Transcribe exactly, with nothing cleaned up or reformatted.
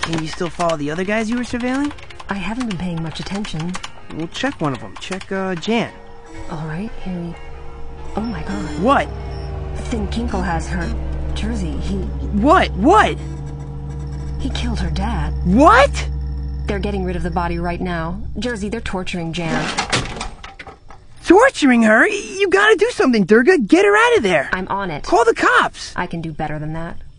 Can you still follow the other guys you were surveilling? I haven't been paying much attention. We'll check one of them. Check, uh, Jan. All right, here we... Oh my god. What? Finn Kinkle has her... Jersey, he... What? What? He killed her dad. What? They're getting rid of the body right now. Jersey, they're torturing Jan. Torturing her? You gotta do something, Durga. Get her out of there. I'm on it. Call the cops. I can do better than that.